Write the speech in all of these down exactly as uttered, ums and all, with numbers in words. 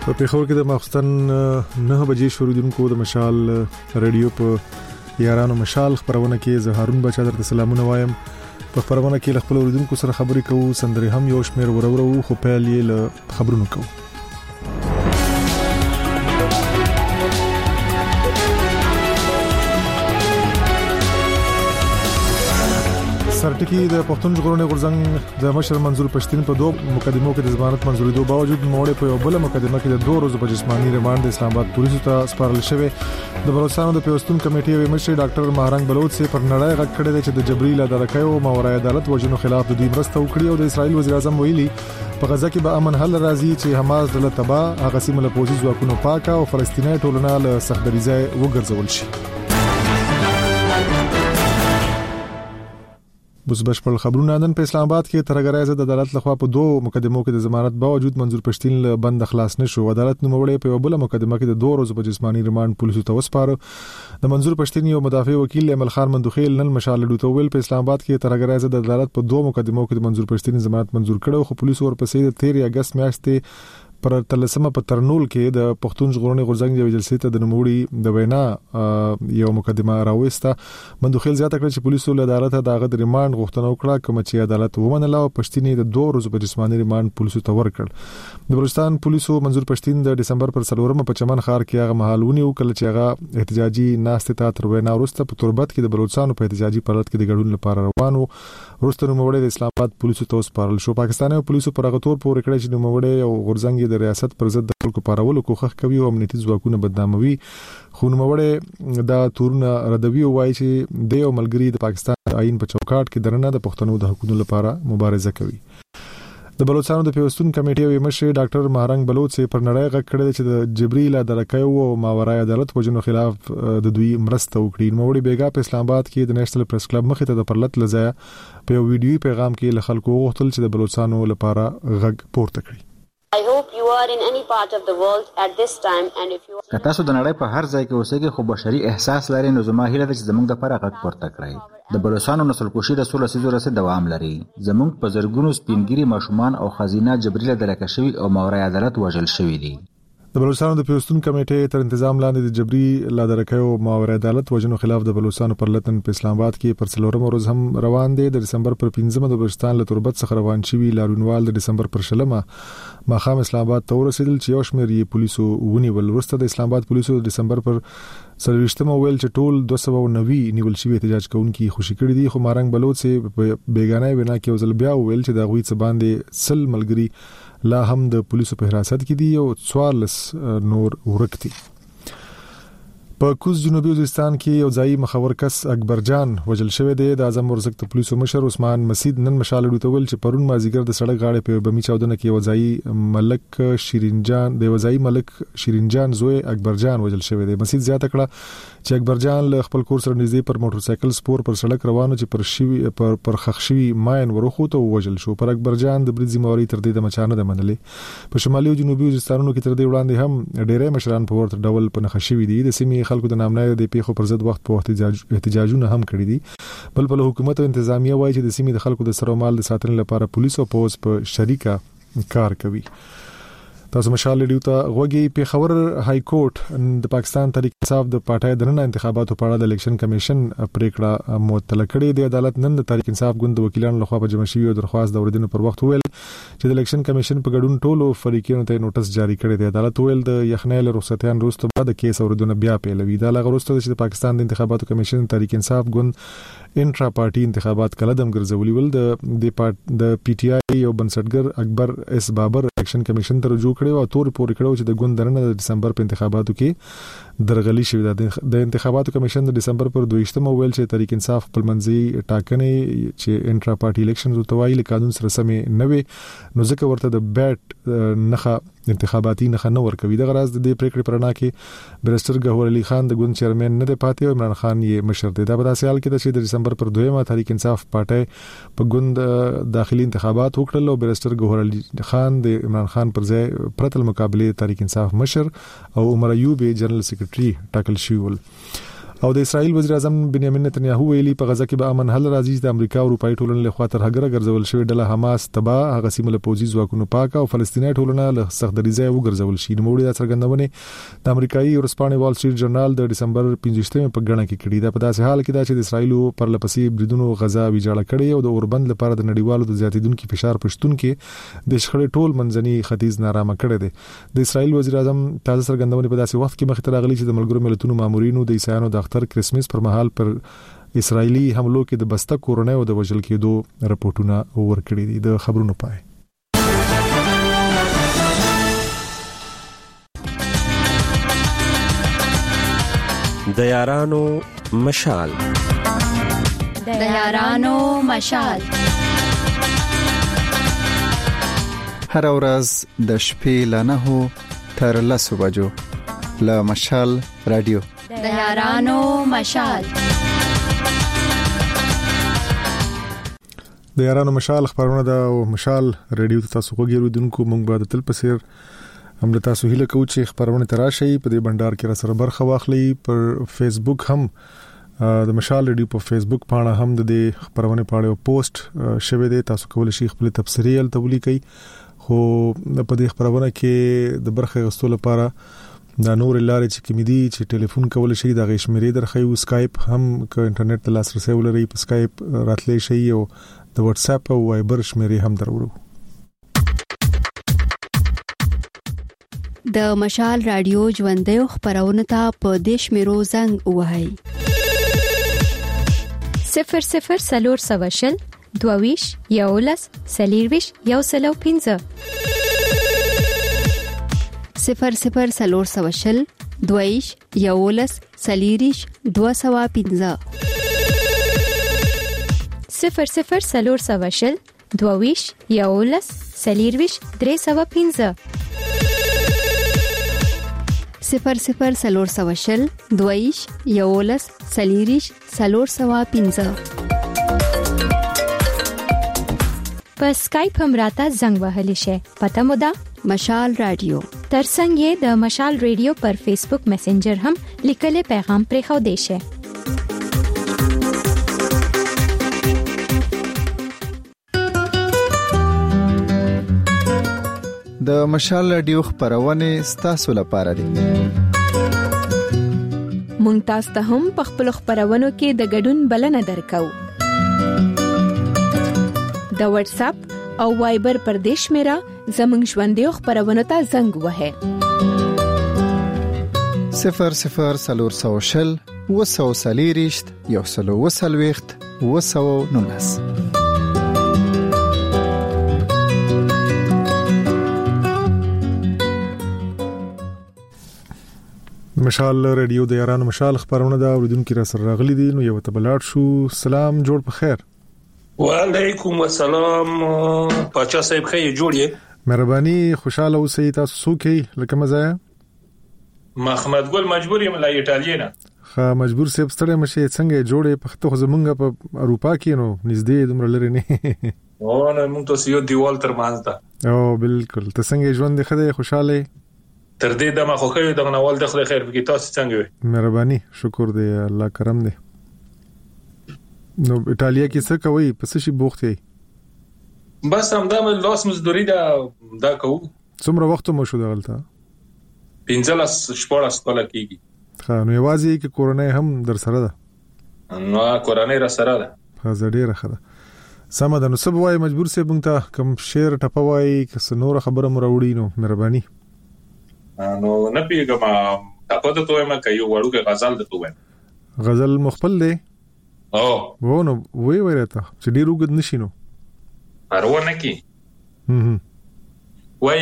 په پیښور کې د ماخستن نه بجې شروع د مشال رادیو په یارانو مشال خبرونه کې زهارون بچا درته سلامونه وایم. په خبرونه کې خپل اوریدونکو سره خبرې کوو، سندري هم یو شمیر ورورو خو پیل یې له خبرونو کوو. سرټکی د پښتون ژغورنې غورځنګ د مشر منظور پښتين په دوه مقدمو کې د ضمانت منځوري دوه باوجود موړې په یو بل مقدمه کې د دوه ورځې په جسماني ریماند د اسلام آباد پولیسو ته سپارل شوی. د بلوچستان د پیوستون کمیټې وی مشر ډاکټر مهرنګ بلوچ سي پر نړۍ غږ کړی چې د جبري له درکایو ماورای عدالت وجنو خلاف د دوی مرسته وکړي او د اسرایل وزیر اعظم ویلي په غزا کې به امن حل راځي چې حماس د تبا هغه سیمه له پولیسو ځواکونو پاکه او فلسطیني ټولنه له سختدریزه وګرځول شي. بس بشپړ خبرونه نن په اسلام آباد کې ترګرایزه د عدالت لخوا په دوه مقدمو کې د ضمانت باوجود منظور پښتين له بند خلاص نشو. عدالت نو وړي په بل مقدمه کې د دوه ورځې په جسماني ریماند پولیسو ته وسپاره. د منظور پښتين یو مدافع وکیل امل خان مندوخیل نن مشال ډوتوول په اسلام آباد کې ترګرایزه د عدالت په دوه مقدمو کې د منظور پښتين ضمانت منظور کړو، خو پولیسو ورپسې د تیرې اگست میاشتې پر تلسمه په ترنول کې د پښتون ژغورنې غورځنګ یو جلسې ته د نوموړي د وینا یو مقدمه راوېسته. مندوخیل زیاته کړ چې پولیسو له عدالت دغه د ریماند غوښتنه وکړه، کوم چې عدالت ومنله او پښتين د دوه ورځې په جسماني ریماند پولیسو ته ورکړ. د بلوچستان پولیسو منظور پښتين د دسمبر پر څلورمه په چمن ښار کې هغه مهالونی وکړ چې هغه احتجاجي ناشته ته تر وینا وروسته په تربت کې د بلوچستان په احتجاجي پرلط کې د ګډون لپاره روانو. وروسته نوموړي د اسلام آباد پولیسو ته وسپارل شو. پاکستاني پولیسو پر هغه تور پورې کړی چې نوموړي او غورځنګ د ریاست پر ضد د خلکو پارولو کوښښ کوي او امنیتي ځواکونه بدناموي. خو نوموړي دا تورونه ردوي او وايي چې د یو ملګری د پاکستان آئین په چوکاټ کې درنه د پښتنو د حقوقو لپاره مبارزه کوي. د بلوچستان د پیوستون کمیټې وی مشر ډاکټر مهرنګ بلوچ سي پر نړۍ غږ کړی چې د جبريل درکایو او ماورای عدالت وجنو خلاف د دوی مرسته وکړي. نوموړي بیګا په اسلام آباد کې د نېشنل پریس کلب مخې ته د پرلط لزایا په یو ویډیوي پیغام کې له خلکو غوښتل چې د بلوچستانو لپاره غږ پورته کړي. I hope you are in any part of the world at this time and if you که تاسو د نړۍ په هر ځای کې اوسئ خو بشري احساس لرئ نو زما هیله ده چې زموږ د لپاره غږ پورته کړئ. د بلوچستان نسل کشي د سولې سيزو رسې دوام لري. زموږ په زرګونو سپینګری ماشومان او خزینه جبريل درکه شوی او ماورای عدالت وژل شوی دي. د بلوچستان د پیوستون کمیټې تر تنظیم لاندې د جبري لا درکایو ماورای عدالت وجنو خلاف د بلوچستان پر لتن په اسلام آباد کې پر څلورم ورځ هم روان دي. د دسمبر پر پنځمه د بلوچستان له تربت څخه روان شوی لارونوال د دسمبر پر شلمه ماخام اسلام آباد ته ورسېدل چې یو شمېر یې پولیسو ونیول. وروسته د اسلام آباد پولیسو د دسمبر پر څلوېښتمه ویل چې ټول دوه سوه او نوي نیول شوي احتجاج کوونکي خوشي کړي دي، خو مهرنګ بلوچ په بیگانه وینا کې وزل بیا ویل چې د غوي څه باندې سل ملګری لا هم د پولیسو په حراست کې دي او څوارلس نور ورکتي. په کوز جنوبي وزیرستان کې یو ځای مخور کس اکبر جان وجل شوی دی. د اعظم ورزق د پولیسو مشر عثمان مسعود نن مشال ډوتول چې پرون مازیګر د سړک غاړې په بمی چاودنه کې یو ځای ملک شیرین جان د یو ځای ملک شیرین جان زوی اکبر جان وجل شوی دی. مسعود زیاته کړه چې اکبر جان له خپل کور سره نږدې پر موټر سایکل سپور پر سړک روانو چې پر شوی پر پر خښوي ماین ورخوته وجل شو. پر اکبر جان د برید ذمہواری تر دې د مچانه د منلې. په شمالي او جنوبي وزیرستانونو کې تر دې وړاندې هم ډېرې مشران په ورته ډول په نخښوي دي. د سیمې خلکو د نامنای د پیښو پر ضد وخت په احتجاج احتجاجونه هم کړی دي. بل بل حکومت او انتظامیه وایي چې د سیمې د خلکو د سر او مال د ساتنې لپاره پولیس او پوز په شریکه کار کوي. تاسو مشال ډیو ته غوږی. پیښور های کورټ د پاکستان تحریک انصاف د پارټای د نن انتخاباتو په اړه د الیکشن کمیشن پریکړه معطل کړې ده. عدالت نن د تحریک انصاف ګوند وکیلانو لخوا په جمع شوی درخواست د اوریدنې پر وخت ویل چې د الیکشن کمیشن په ګډون ټولو فریقونو ته نوټس جاری کړی دی. عدالت ویل د یخنیل رخصتیان وروسته بعد د کیس اوریدنه بیا پیلوي. دا لغه وروسته چې د پاکستان د انتخاباتو کمیشن تحریک انصاف ګوند انټرا پارټي انتخابات کلدم ګرځولي ول. د د پارت د پی ټی آی یو بنسټګر اکبر اس بابر الیکشن کمیشن ته رجوع کړي او تور پورې کړو چې د ګوند درنه د دسمبر په انتخاباتو کې درغلي شوې ده. د انتخاباتو کمیشن د دسمبر پر دویشتمه ویل چې تحریک انصاف خپل منځي ټاکنې چې انټرا پارټي الیکشنز او توایي له قانون سره سمې نه وي نو ځکه ورته د بیټ نخا انتخاباتي نخا نه ورکوي. د غراز د دې پریکړې پرنا کې برستر ګهور علي خان د ګوند چیرمن نه دی پاتې او عمران خان یې مشر دی. دا په داسې حال کې ده چې د دسمبر پر دویمه تحریک انصاف پارټي په ګوند داخلي انتخابات وکړل او برستر ګهور علي خان د عمران خان پر ځای پرتل مقابله تحریک انصاف مشر او عمر ایوب جنرال سیکریټري ټاکل شوی ول. او د اسرایل وزیر اعظم بنیامین نتنیاهو ویلي په غزه کې به امن حل راځي د امریکا او اروپאי ټولنې له خوا تر هغه ګرځول شوی ډله حماس تبا هغه سیمه له پوځي ځواکونو پاک او فلسطیني ټولنه له سخت دریځه وګرځول شي. نو د څرګندونه د امریکایي ورسپانې وال سټریټ جرنال د دسمبر پنځه په غڼه کې کړي. دا په داسې حال کې دا چې د اسرایل پر لپسې بریدونو غزا ویجاړه کړي او د اوربند لپاره د نړیوالو د زیاتیدونکو فشار پښتون کې د شخړې ټول منځني ختیځ نارامه کړي دي. د اسرایل وزیر اعظم تازه څرګندونه په داسې وخت کې مخ ته راغلي چې د ملګرو ملتونو مامورینو د عیسایانو د اختر کریسمس پر مهال پر اسرایلی حملو کې د بسته کورونه او د وژل کېدو راپورټونه ورکړي دي. د خبرونو پای د یارانو مشال د یارانو مشال هر ورځ د شپې له نهو تر لسو بجو له مشال رادیو د یارانو مشال د یارانو مشال خبرونه د مشال رادیو ته تاسو وګورئ. موږ به د تل پسیر هم له تاسو هیله کوو چې خبرونه تراشي په دې بندر کې را سره برخه واخلي. پر فیسبوک هم د مشال رادیو په فیسبوک پاڼه هم د دې خبرونه پاړو پوسټ شوه دي. تاسو کولای شئ خپل تبصرې ال تولی کوي خو په دې خبرونه کې د برخه غوښتلو لپاره د نور لارې چې کمیدي چې ټلیفون کول شي د غیشمري درخې او سکایپ هم ک انټرنیټ ته لاسرسي ولري په سکایپ راتلې شي او د واتس اپ او وایبر شمېرې هم درورو. د مشال رادیو ژوندۍ خبرونه ته په دیش میرو زنګ وهاي صفر صفر سلور سواشل دوویش یولس سلیرویش یو سلو پینځه صفر صفر سلور سواشل دوویش یولس سلیریش دو سوا پینځه صفر صفر سلور سواشل دوویش یولس سلیرویش درې سوا پینځه صفر صفر سلور سواشل دویش یولس سلیریش سلور سوا پینځه په سکایپ هم راته زنګ وهلی شي. پته مو ده مشال رادیو ترڅنګ یې د مشال رادیو پر فیسبوک میسنجر هم لیکل پیغام پرې خو دی شي. د مشال رادیو خبرونه ستاسو لپاره دي. مونږ تاسو ته هم په خپل خبرونو کې د ګډون بلنه درکو. د واتس اپ او وایبر پر دیش میرا زمنګ ژوندۍ خبرونه ته زنګ وهه صفر صفر سلور سوشل وسو سلیریشت یو سلو وسلويخت وسو نونس. مشال رادیو د یارانو مشال خبرونه دا اوریدونکو را سره راغلي دي. نو یو ته بلاړ شو. سلام جوړ په خیر. وعلیکم السلام پاچا صاحب خیر جوړ یې. مهرباني خوشاله اوسئ. تاسو څوک یې لکه مزه؟ محمد ګل مجبور یم لا ایټالیا نه. خا مجبور سیب ستړی مشه څنګه جوړې پخته زمونږ په اروپا کې نو نږدې دومره لري نه. او نو موږ ته یو دیوال تر مانځ ده. او بالکل. ته څنګه ژوند خدای خوشاله تر دې دمه خو کوي دغه نوال د خدای خیر وکړي. تاسو څنګه وي؟ مهرباني شکر دی الله کرم دی. نو ایټالیا کې څه کوي؟ پس شي بوخت یې؟ بس هم دا لاس مزدوري دا دا کوو. څومره وخت مو شو دغلته؟ پنځلس شپږ کال کېږي. ها نو یوازې کې کورونه هم در سره ده؟ نو کورونه را سره ده. ها ډیره ښه. سم ده. نو سب وای مجبور سه بونته کم شیر ټپوای کس نور خبره مروړي. نو مهرباني نو نه پیګم تاسو ته وایم کایو وړو کې غزل د توه غزل مخبل دی. او ونه وی ورته چې ډیر وګد نشینو ارونه کی هم وای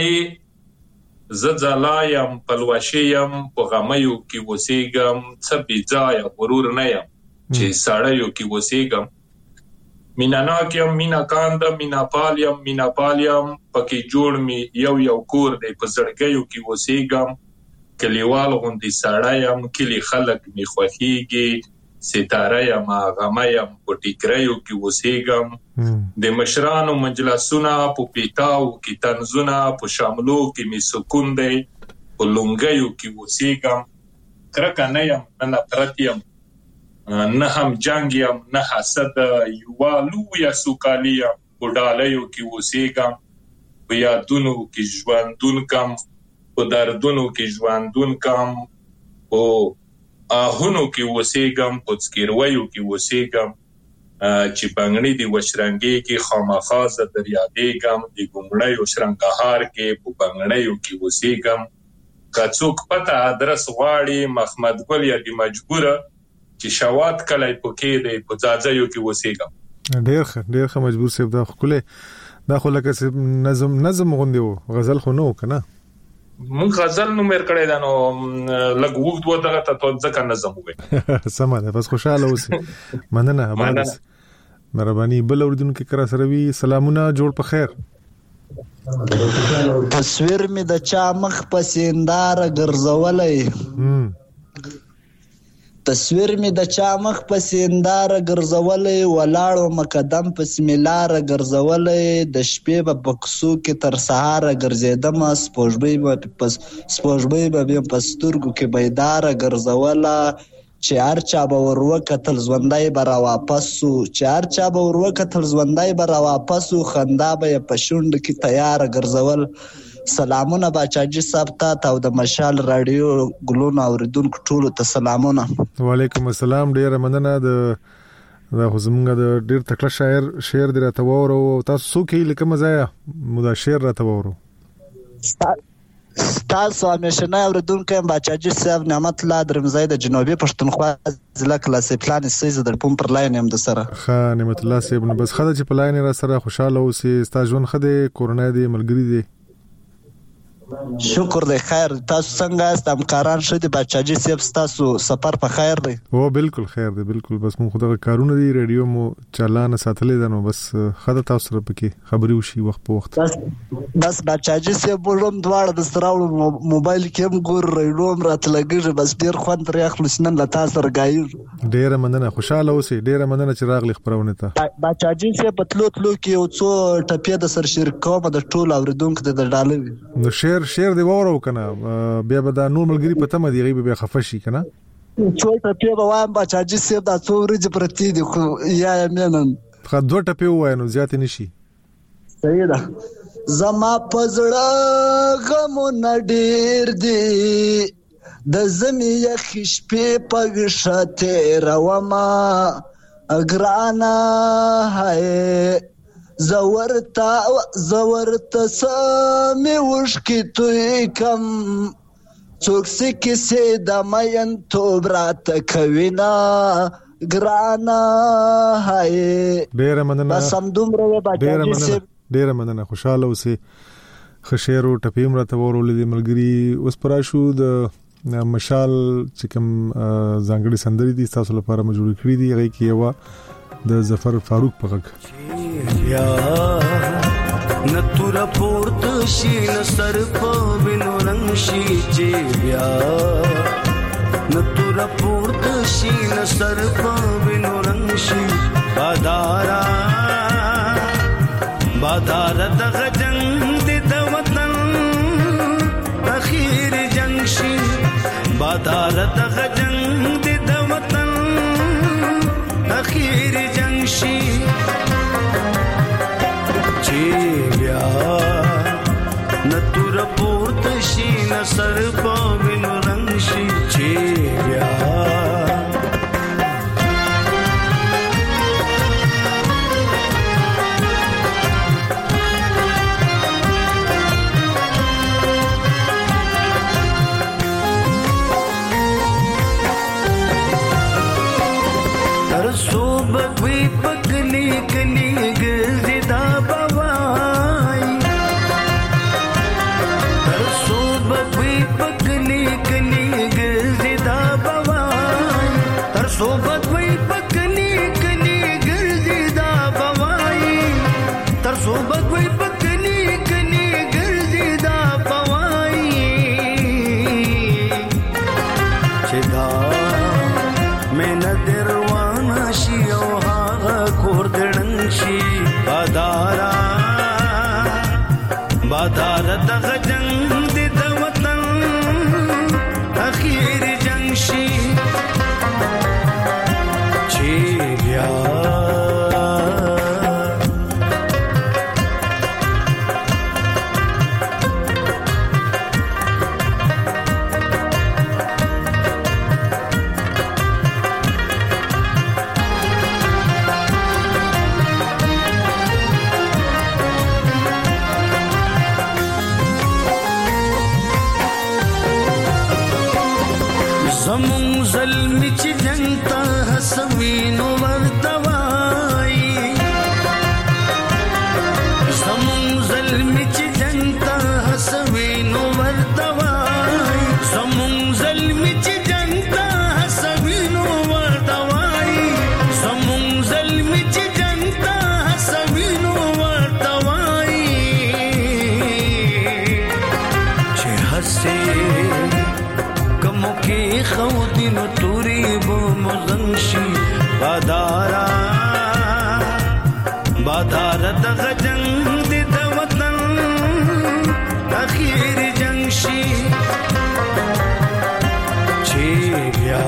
زځلایم پلوشیم په غمیو کې وسیګم څه بيځای غرور نه یم چې ساړیو کې وسیګم مینا ناکیم مینا کاندم مینا پالیم مینا پالیم پکې جوړ می یو یو کور دی په زړګیو کې وسیګم کلیوال غوندي ساړایم کلی خلک می خوخیږي ستاره یم غمایم په ټیکریو کې وسیګم د مشرانو مجلسونه په پیتاو کې تنزونه په شاملو کې می سکون دی په لونګیو کې وسیګم کرکه نه یم نه پرتیم نه هم جنگ یم نه حسد یوالو یا سوکالیا وډالیو کې اوسېګم په یادونو کې ژوندون کم په دردونو کې ژوندون کم او آهونو کې اوسېګم په څکیرویو کې اوسېګم چې بنګړي دی وشرنګي کې خامخا ز دریادېګم د ګمړیو شرنګهار کې په بنګړیو کې اوسېګم کڅوک پته ادرس غواړي محمد ګل یا دی مجبوره چې شوات کله پکې دی په ځاځيو کې وسېګم ډېر ښه ډېر ښه مجبور سیب دا خله دا خو لکه نظم نظم غوندي و غزل خو نو کنه مون غزل نو مېر کړی دا نو لګ وګد و دغه ته ځکه نظم وې سم ده بس خوشاله اوسه مننه باندې مهرباني بل اوردونکو کرا سره وی سلامونه جوړ په خیر تصویر می د چا مخ پسیندار ګرځولای تصویر می د چا مخ پسیندار ګرځولای ولاړو مقدم پسمیلار ګرځولای د شپې په بکسو کې تر سهار ګرځیدم سپوږمۍ په سپوږمۍ په پسترګو کې بیدار ګرځولا چې هر چا به وروکتل ژوندای به را واپس سو چې هر چا به وروکتل ژوندای به را واپس سو خندا به په شونډ کې تیار ګرځول سلامونه باچاجي صاحب ته او د مشال رادیو ګلونو اوریدونکو ټولو ته سلامونه وعلیکم السلام ډیره مننه د دا خو زمونږ د ډیر تکړه شاعر شعر دی راته وورو تاسو څوک یې لکه مزایا مودا شعر راته وورو تاسو همیشنه اوریدونکو باچاجي صاحب نعمت الله درمزای د جنوبي پښتونخوا ضلع کلاسي پلان سیز د پوم پر لاین هم د سره ښه نعمت الله صاحب نو بس خدای چې په لاین را سره خوشاله اوسې ستا ژوند خدای کورونا دی ملګری دی شکر دی خیر تاسو څنګه یاست همکاران ښه دي باچاجي صاحب ستاسو سفر په خیر دی او بالکل خیر دی بالکل بس مون خو دغه کارونه دی ریډیو مو چالان ساتلې ده نو بس خدای تاسو سره پکې خبري وشي وخت په وخت بس بس باچاجي صاحب هم دواړه د ستراو موبایل کې هم ګور ریډیو هم راتلګي بس ډیر خوند لري خلاصنن له تاسو سره غایر ډیر مننه خوشاله اوسې ډیر مننه چې راغلی خبرونه ته باچاجي صاحب په تلو تلو کې یو څو ټپې د سر شرکوم د ټول اوریدونکو د ډالوي نو شعر شعر دی وورو کنه بیا به دا نور ملګری په تمه دی غي به خفشي کنه څو ټپې به وایم باچاجي صاحب دا څو ورځې پرتی دي خو یا مینن خو دوه ټپې وای نو زیات نشي صحیح ده زما پزړه غمونه ډیر دي د زمي یخ شپې په وشته روما اګرانا هاي زورتا زورتا سامي وشکی توی کم څوکسي کیسه د مین تو برات کوینا ګرانا هاي ډیر مننه بس هم دومره باچاجي صاحب ډیر مننه خوشاله اوسې خشيرو ټپیم راته ورولې د ملګری اوس پراشو د مشال چې کوم ځانګړي سندري دي تاسو لپاره مجبور کړی دي هغه کې یو د ظفر فاروق په غږ یا نتور پورت شي نصر په بنو رنگ شي چې بیا نتور پورت شي نصر په بنو رنگ شي بادارا بادار دغه جنگ د وطن اخیر جنگ شي بادار دغه جنگ د وطن اخیر جنگ شي نتور پورت شي نصر په وینو رنگ شي چې بیا تر صوبت وی پکلی کلی ګرځي دا صوبت وی پکنی کنی گرزی دا بوائی تر صوبت وی پکنی کنی گرزی دا بوائی چه دا میں ندروانا شی او هاغا کور دڑنگ شی بیا زمون ظلمی چی جنگتا حسوینو وردوائی زمون ظلمی چی جنگتا حسوینو وردوائی زمون ظلمی چی جنگتا حسوینو وردوائی زمون ظلمی چی جنگتا حسوینو وردوائی چه حسی کی خودینو توری بو مزنشی بادارا بادارا دغه جنگ دی د وطن اخیر جنگ شي چی بیا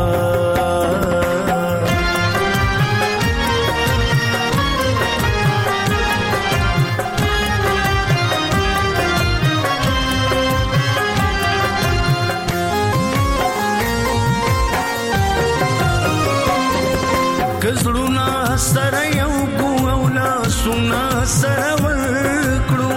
کزړونا سره یو کو اولا سنا سره ورکړو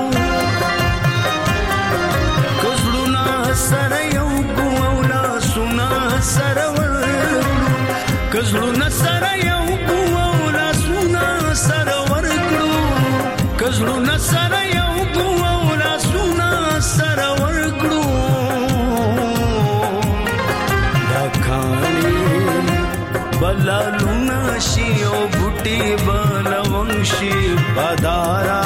کزړونا سره یو کو اولا سنا سره ورکړو کزړونا سره یو کو اولا سنا سره ورکړو کزړونا سره یو کو اولا سنا سره ورکړو دا کانی بلالونا شی او بوټي بلونشي بادارا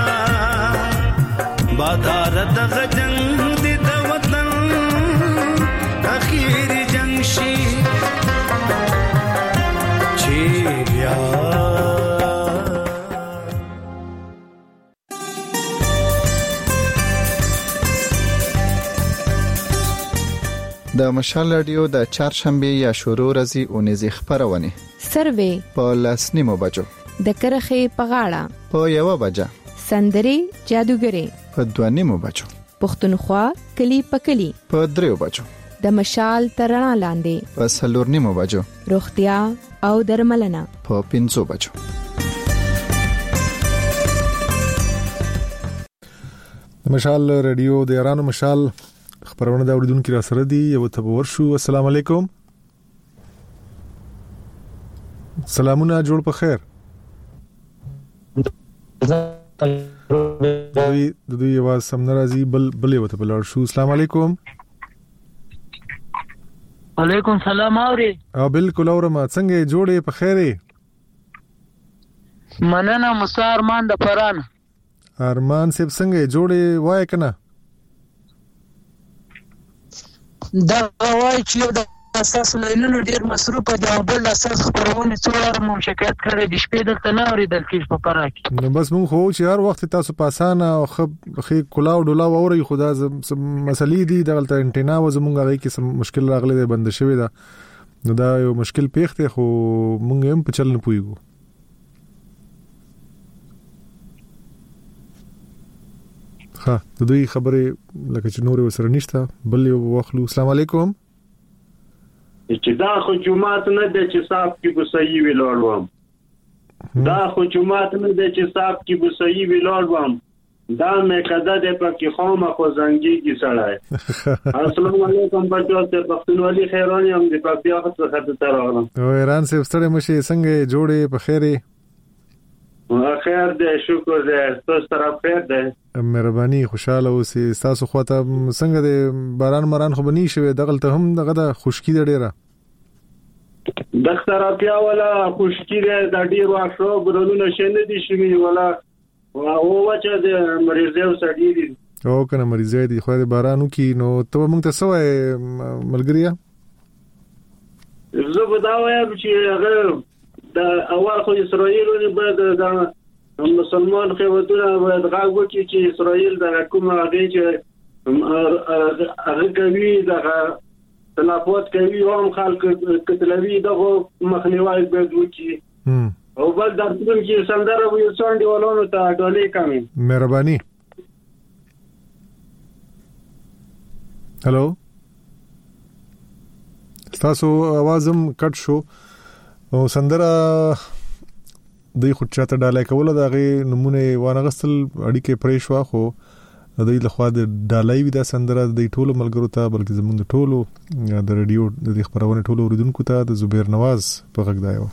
بادارا دغه جنگ دی د وطن اخیر جنگ شي چی بیا د مشال رادیو د چهارشنبه یا شروع ورځې اونیزې خبرونه سروې په لسنیمو بجو د کرخې په غاړه په یو بجه سندري جادوګري په دوانیمو بجو پښتونخوا کلی په کلی په دریو بجو د مشال ترنا لاندې په سلورنیمو بجو روغتیا او درملنه په پنځو بجو د مشال رادیو د ایران مشال خبرونه دا وړاندونکو را سره دي یو ته ورشو. السلام علیکم. سلامونه جوړ په خیر. دوی د دوی आवाज سم ناراضي بل بل یو ته بلار شو. السلام علیکم. وعلیکم سلام اوري. ا بالکل اورم څنګه جوړې په خیره. مننه موسی ارمان د پران. ارمان سب څنګه جوړې وای کنه. دا وای چې د اساس لینونو ډیر مصروف دي او بل اساس خبرونه څوار مو شکایت کړي د شپې دلته نه اوریدل کیږي په پاره کې. نو بس مونږ خو چې هر وخت تاسو پاسانه او خب خې کلاو ډولا اوري خدا مسلې دي دغلته انټینا و زمونږ غي کې سم مشکل راغلي دی بند شوی دا نو دا یو مشکل پیښته خو مونږ هم په چل نه پويګو. ها د دوی خبره لکه چې نور وسره نشته بل یو واخلو. السلام علیکم. چې دا خو جمعات نه د چې صاحب کې بوسئی ویلوړم دا خو جمعات نه د چې صاحب کې بوسئی ویلوړم دا مې کده د پکې خامه خو زنګي کی سړای. السلام علیکم بچو ته پښتونولي خیرونی هم د پپیا خط خط تر راغلم. او ایران سه ستړي مشي څنګه جوړې په خیره. خیر دې شکر دې تاسو طرف خیر دې مهرباني خوشاله اوسئ. تاسو خو ته څنګه دې باران مران خو بنی شوی دغلته هم دغه د خشکی د ډیره د خترپیا ولا خشکی د ډیر واښو برونو شنه دي شوی ولا او وچه د مریضو سړی دي او کنه مریضای دي خو د بارانو کې نو ته موږ ته سوې ملګریا زه به دا وایم چې هغه د اول خو اسرائیل ونی بعد د مسلمان قوتونه باید غاغ وکړي چې اسرائیل د حکومت هغه چې هغه کوي د تلافات کوي او خلک کتلوي دغه مخنیوي باید وکړي او بل درته چې سندره وي څنډي ولونو ته ډولې کمي مهرباني. هلو تاسو आवाज هم کټ شو او سندره د خو چاته ډالای کوله دا غي نمونه وانه غسل اړیکې پرې شو خو د دې لخوا د ډالای وی دا سندره د ټولو ملګرو ته بلکې زموږ د ټولو د رادیو د خبرونه ټولو اوریدونکو ته د زبیر نواز په غږ دایو.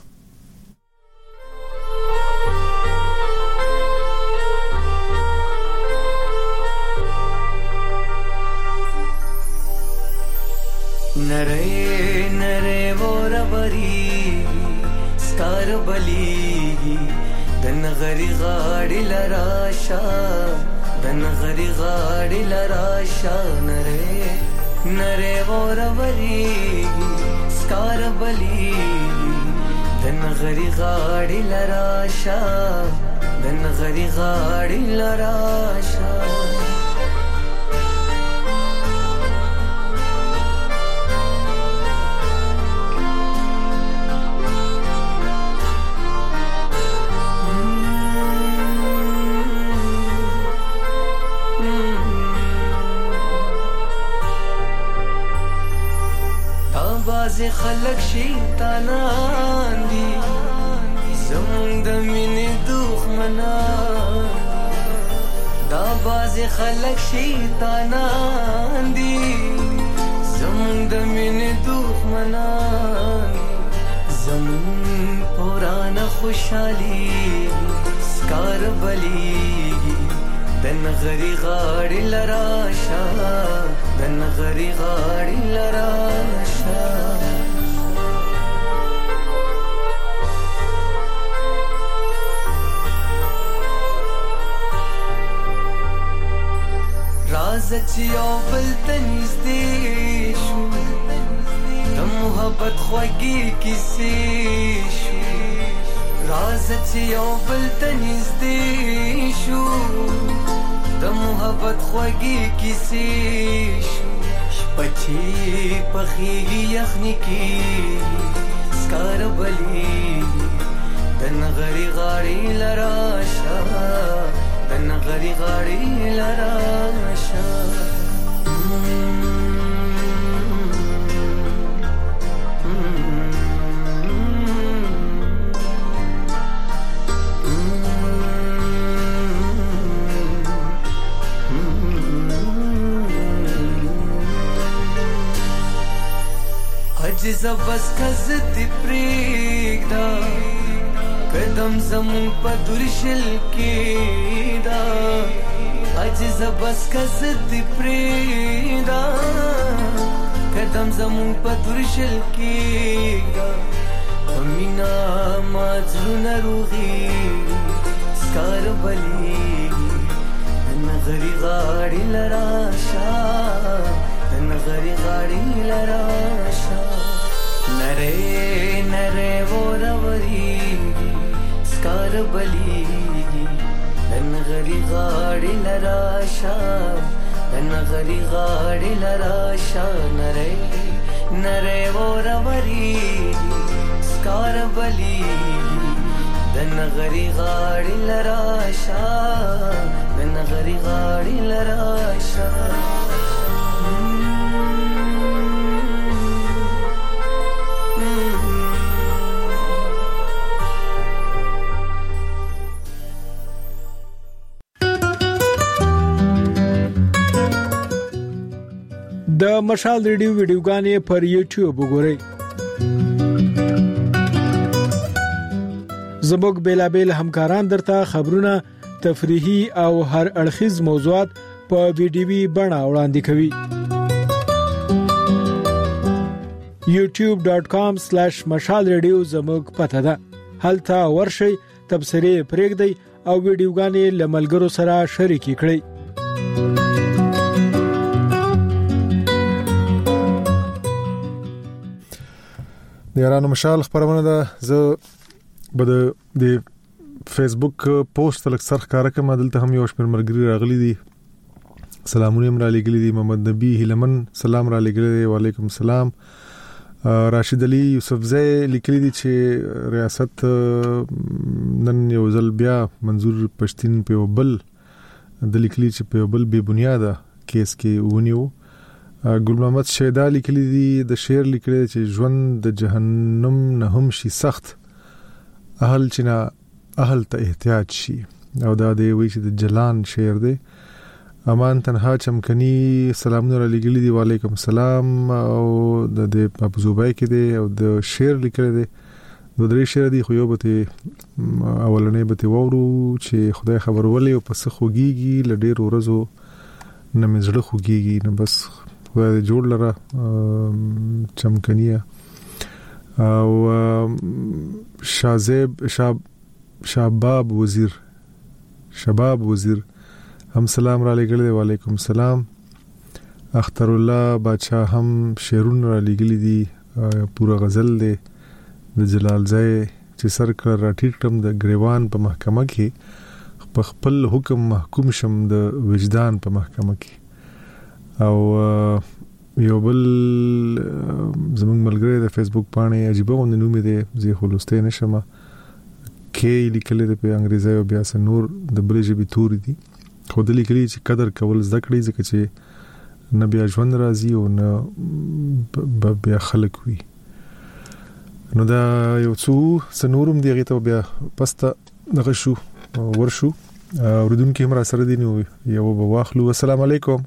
नरे नरे वोरवरी स्कार बली दन गरी गाड़ी लराशा दन गरी गाड़ी लराशा नरे नरे वोरवरी स्कार बली दन गरी गाड़ी लराशा दन गरी गाड़ी लराशा خلق شیطانان دی زمون د مینې دښمنان دا باز خلق شیطانان دی زمون د مینې دښمنان زمون پرانا خوشحالی سکار بلی دن غری غاړي لراشا دن غری غاړي لراشا راز چې یو بل تنیز دی شو د محبت خوږی کیسې شو راز چې یو بل تنیز دی شو د محبت خوږی کیسې شو شپچی پخېږي یخني کې سکار بلی د نغري غاړي لراشا د نغري غاړي لراشا عجزه بس کزت پریږدا قدم زمون په درشل کې دا عجزه بس کزت پریږدا قدم زمون په درشل کې دا امینا ماجرون روغي سکار بلی نغری غاړي لراشا نغری غاړي لراشا نره نره وروري سکار بلی نغری غاړي لراشا نغری غاړي لراشا نره نره وروري سکار بلی نغری غاړي لراشا نغری غاړي لراشا د مشال ریډیو ویډیوګانې پر یوټیوب وګورئ. زموږ بیلابل همکاران درته خبرونه، تفریحي او هر اړخیز موضوعات په ویډیوي بڼه وړاندې کوي. یوټیوب ډاٹ کام سلیش مشال ریډیو زموږ پته ده. هلته ورشئ، تبصرې پرېږدئ او ویډیوګانې له ملګرو سره شریکې کړئ. د یارانو مشال خبرونه ده. زه به د فیسبوک پوسټ لک سرخ کار کوم. دلته هم یو شمېر ملګري راغلي دي، سلامونه هم را لګلي دي. محمد نبی هلمن سلام را لګلي دي، وعلیکم السلام. راشد علي یوسفزئی لیکلي دي چې ریاست نن یو ځل بیا منظور پښتين په بل د لیکلي چې په بل بے بنیاده کیس کې ونیو. ګل محمد شیدا لیکلي دي د شعر لیکلي چې ژوند د جهنم نه هم شي سخت اهل چې نه اهل ته احتیاج شي او دا دی وی چې د جلان شعر دی. امان تنها چمکنی سلامونه را لګلی دی وعلیکم السلام او د دې په زوبای کې دی او د شعر لیکل دی د درې شعر دی خو یو به اولنې به وورو چې خدای خبر ولې او پس خوږیږي لډیر ورځو نه مزړه خوږیږي نه بس خدای جوړ لره چمکنیه او شازب شاب شباب وزیر شباب وزیر هم سلام را لګل دی وعلیکم السلام. اختر الله بادشاہ هم شعرون را لګل دي پورا غزل دی د جلال زای چې سر کړ را ټیټم د گریوان په محکمه کې په خپل حکم محکوم شم د وجدان په محکمه کې. او یو بل زمونږ ملګری د فیسبوک باندې عجیب غو نوم دی زه خلوسته نشم کې لیکل دی په انګریزي او بیا سن نور د بلجی به تور دي خو د لیکلي چې قدر کول زده کړی ځکه چې نه بیا ژوند راځي او نه بیا خلک وي. نو دا یو څو سنورم دی غته بیا پسته دغه شو ورشو اوردونکو هم را سره دي نو یو به واخلو. السلام علیکم.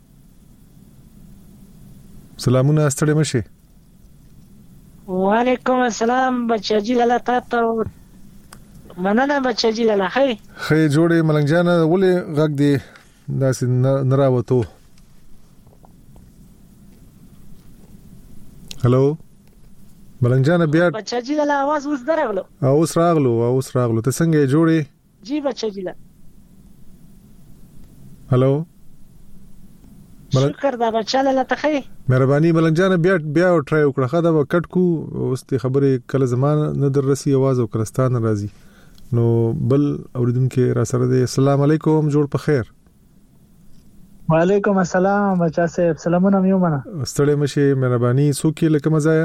سلامونه ستړي مشه. وعلیکم السلام بچی لاله تاسو مننه بچی لاله خی خی جوړې ملنګ جان ولې غږ دی داسې نراوتو. هالو ملنګ جان بیا بچی لاله आवाज اوس درغلو او اوس راغلو او اوس راغلو ته څنګه جوړې جی بچی لاله. هالو شکر دا بچی لاله ته خی مهرباني ملنګ جان بیا بیا ټرای وکړه خدا به کټ کو اوس ته خبره کله زمان نه در رسی आवाज او کرستان راځي نو بل اوریدونکو را سره دی. السلام علیکم جوړ په خیر. وعلیکم السلام بچا صاحب سلامونه میومنه. ستړي مشه مهرباني سوکي لکه مزایا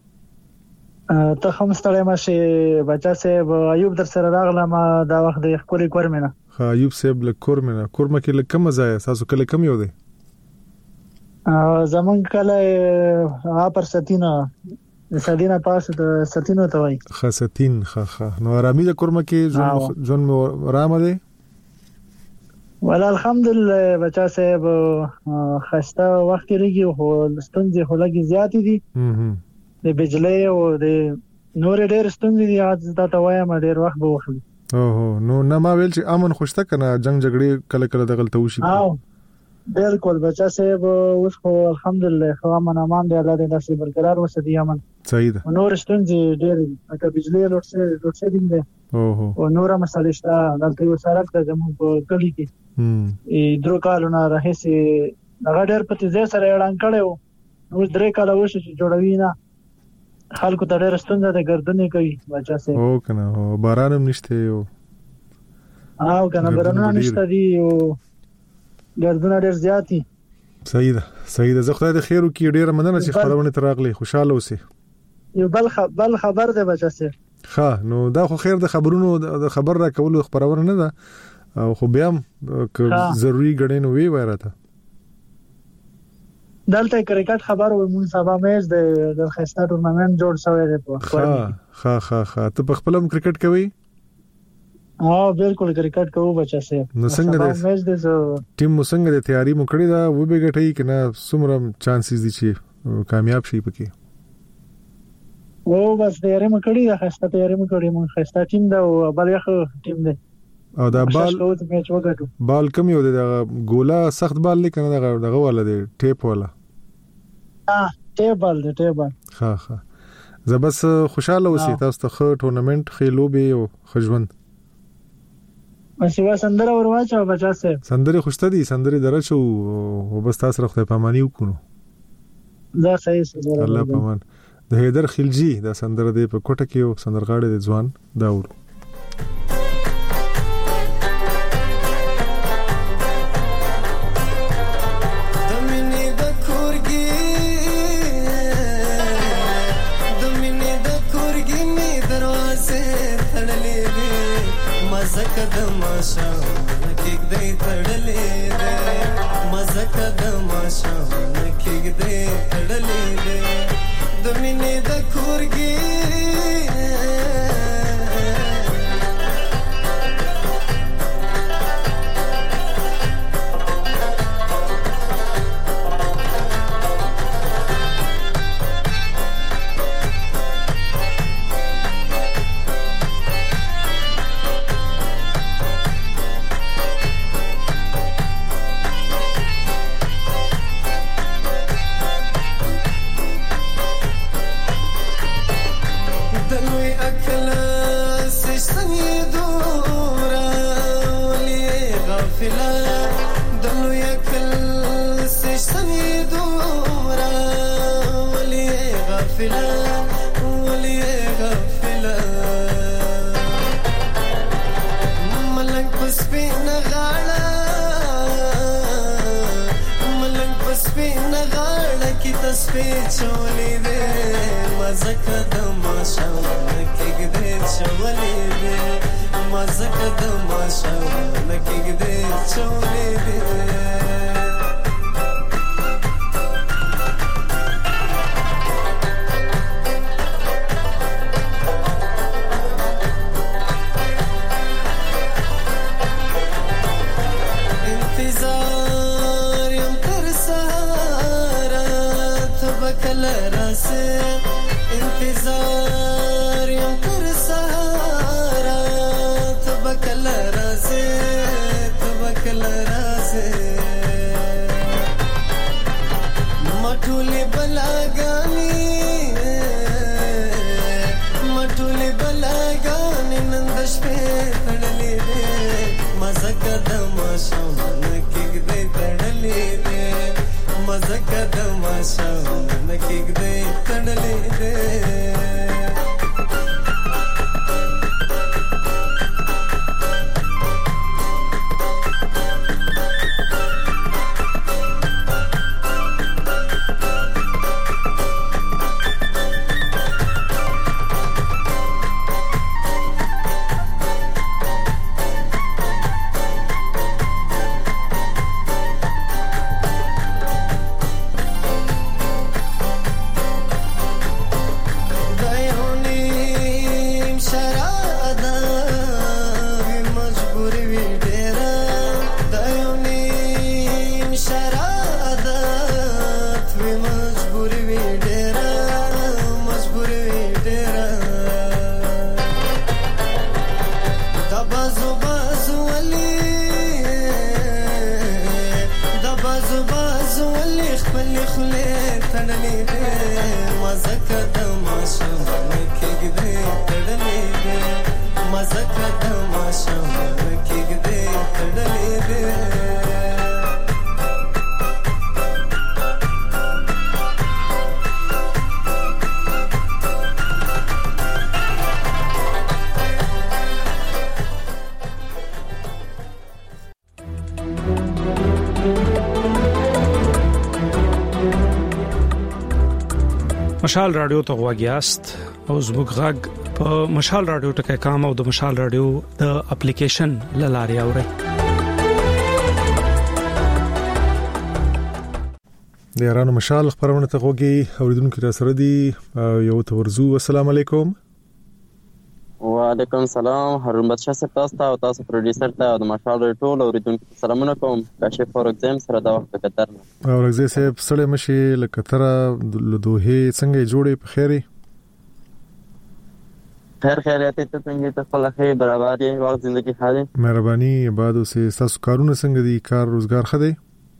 ته هم ستړي مشه بچا صاحب ایوب در سره راغلم دا وخت د خپل کورمنه. ها ایوب صاحب له کورمنه کورمه کې لکه مزایا تاسو کله کم یو دی زمون کله ا پر ستینه سدینه پاس د ستینو ته وای خاصتین خا خا نو آرامي د کورمه کې جون جون آرام دی ولا الحمدلله بچا صاحب خسته وخت لري خو ستونزې خو لګي زیات دي د بجلی او د نور ډېر ستونزې دي اځ دا ته وایم ډېر وخت به وخت. اوه نو نه ما ویل چې امن خوشته کنه جنگ جګړې کله کله د غلطو شي. او بالکل بچا صاحب اوس خو الحمدلله خو امن امان دی الله دې نصیب برقرار وسدي امن صحیح ده. نور ستونزې ډېر اته بجلی لوټ لوټ شي دي اوه او نور مسالې شته دلته یو سړک ته زموږ په کلی کې ای درو کالونه راهسي هغه ډېر په تیزه سره اعلان کړو نو درې کاله وشو چې جوړوي نه خلکو ته ډېر ستونزه ده ګردنې کوي بچا صاحب. او کنه باران هم نشته یو او کنه باران نشته دی او ګردونه ډېر زیاتی. صحیح ده صحیح ده. زه خدای دې خیر وکړي ډېر مننه چې خبرونه تراغلي خوشاله اوسئ. یو بل خبر خبر ده بچا صاحب. ها نو دا خو خیر د خبرونو د خبر را کولو خبرونه نه ده او خو بیا ضروری غړې نو وی وایراته دلته کرکټ خبر و مون سبا میچ د خسته ټورنمنت جوړ شوی دی په ها ها ها ته په خپل کرکټ کوي؟ ها بالکل کرکټ کوو بچا صاحب. نو څنګه دی میچ د ټیم مو څنګه د تیاری مو کړی دا و به ګټي کنه څومره چانسز دي چې کامیاب شي پکې؟ او بس تیاری مو کړی دا خسته تیاری مو کړی مون خسته ټیم دا او بل یو ټیم دی او دا بال بال کم یو دی دا ګولا سخت بال لیکنه دا دغه والا دی ټیپ والا ها ټیپ بال دی ټیپ بال. ها ها زه بس خوشاله اوسې تاسو ته خو ټورنمنت خېلو به او خجوند ماشي سندره ورواچو بچا صاحب. سندره خوشته دي سندره درچو او بس تاسو خدای پامانی وکړو دا صحیح سندره الله پامان. د هیدر خلجی دا سندره دی په کوټه کې او سندرغاړي د ځوان داور. دمنې د کورګي مزکه د ماشام نکیک دی تړلې ده مزکه د ماشام نکیک دی تړلې ده د مینې د کورګي مشال رادیو ته غواګیاست او زموږ غږ په مشال رادیو ټکي کام او د مشال رادیو د اپلیکیشن لاري اوري د ایران مشال خبرونه ته غوږی اوریدونکو را سره دي یو تورزو السلام علیکم وعلیکم السلام هارون بادشاه صاحب تاسو ته او تاسو پروډوسر ته د مشال ټول اوریدونکو سلامونه کوم کاشف فور ایگزام سره دا وخت قطر نه او رغزي صاحب سره مشي لکتره د دوه څنګه جوړې په خیري خیر خیریت ته څنګه ته خپل خیر برابر دي وخت ژوندۍ حالي مهرباني عبادت سه تاسو کارونه څنګه دي کار روزګار خدي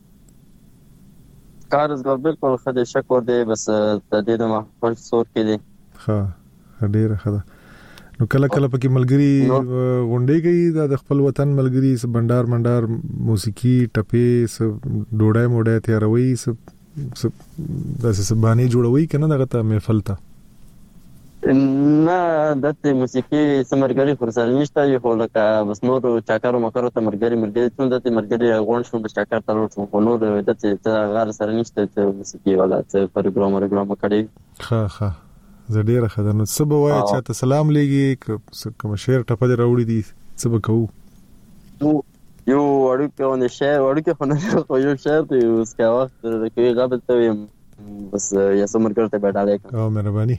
کار روزګار بالکل خدي شکر دی بس د دې د محفل صور کې دي ها ډیره خدای نو کله کله پکې ملګری غونډې کوي د خپل وطن ملګری س بندر منډار موسیقي ټپې س ډوډۍ موډۍ تیاروي س د سبانه جوړوي کنه دغه ته محفل ته نه د موسیقي سمرګری خورسل نشته یو لکه بس نور چاکارو مکرو ته مرګری مرګری څنګه د مرګری غون شو د چاکار تر ورته خو نور د ته غار سره نشته ته موسیقي ولا ته پروګرام پروګرام کړی ها ها زه ډیره خدانو سبا وای چې ته سلام لګي کوم شعر ټپه دې راوړي دي څه به کوو یو وړوکی غوندې شعر وړوکی خو نه خو یو شعر دی اوس که وخت کوي غبل ته ویم بس یو څه ملګرو ته به ډالۍ کړم او مهرباني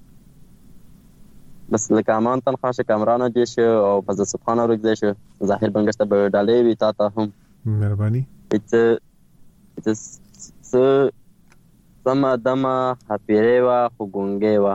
بس لکه امان تنخوا شه کامرانو دې شه او فضل سبحان اورګزی شه ظاهر بنګش ته به ډالۍ وي تا ته هم مهرباني څه څه سمه دمه هپیرې وه خو ګونګې وه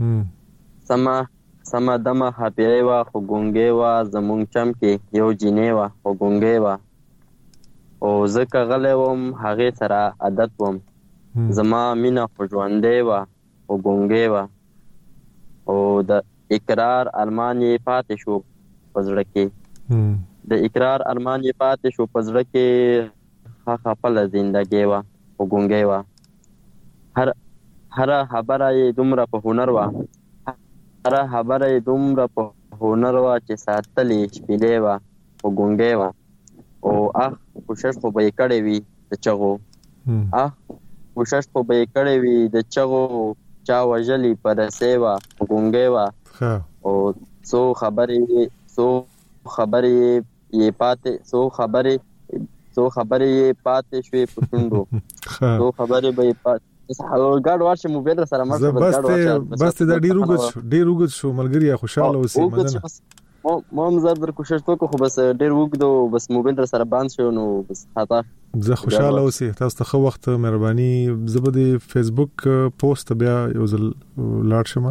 سمه سمه دمه هپیرې وه خو ګونګې وه زمونږ چم کې یو جینۍ وه خو ګونګې وه او زه که غلی وم هغې سره عادت وم زما مینه خو ژوندۍ وه خو ګونګې وه او د اقرار ارمان یې پاتې شو په زړه کې د اقرار ارمان یې پاتې شو په زړه کې ښه خپله زندګۍ وه خو ګونګۍ وه هر هره خبره یې دومره په هنر وه هره خبره یې دومره په هنر وه چې ساتلې شپېلې وه خو ګونګۍ وه او اخ کوشش خو به یې کړی وي د چغو اخ کوشش خو به یې کړی وي د چغو چا وژلې په رسۍ وه خو ګونګۍ وه او څو خبرې څو خبرې یې پاتې څو خبرې څو خبرې یې پاتې شوې په شونډو څو خبرې به یې پاتې ګاډ ورشه موبایل سره مرسته بس ته بس ته ډیر وګت ډیر وګت شو ملګری خوشاله اوسې مدنه ما هم زر در کوشش وکړو خو بس ډیر وګدو بس موبایل سره باند شو نو بس خطا زه خوشاله اوسې تاسو ته خو وخت مهرباني زبر د فیسبوک پوسټ بیا یو ځل لاړ شم